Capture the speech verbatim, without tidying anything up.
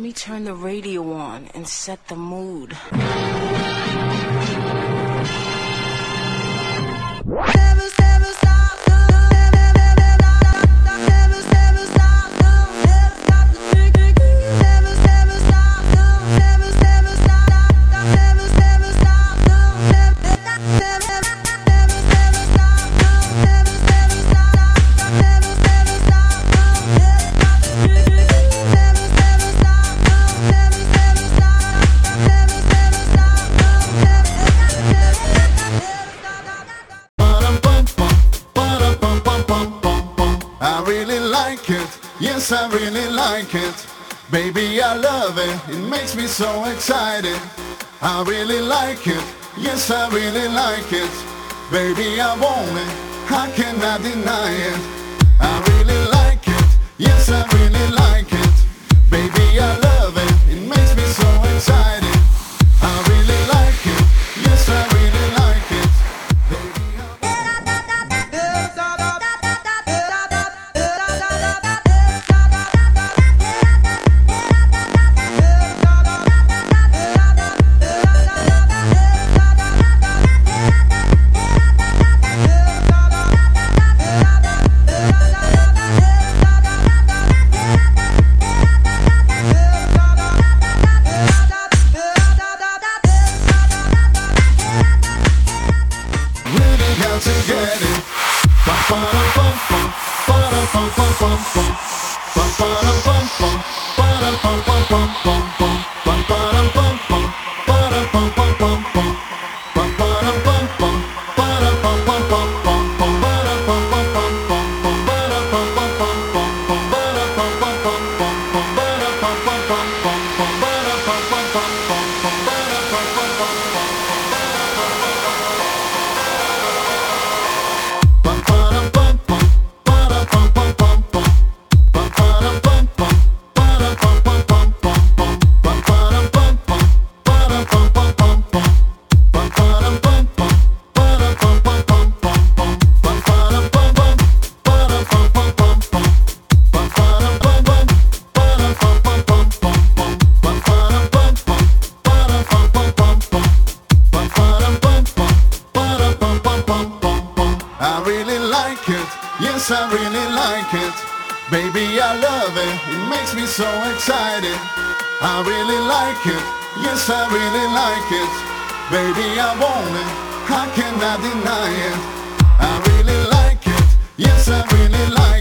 me turn the radio on and set the mood. Yes, I really like it. Baby, I love it. It makes me so excited. I really like it. Yes, I really like it. Baby, I want it. I cannot deny it. I really like it. Yes, I really like it. Baby, I love it. It makes me so excited. I really like it. Yes, I really like it. Baby, yes, I really like it. Baby, I love it. It makes me so excited. I really like it. Yes, I really like it. Baby, I want it. I cannot deny it. I really like it. Yes, I really like it.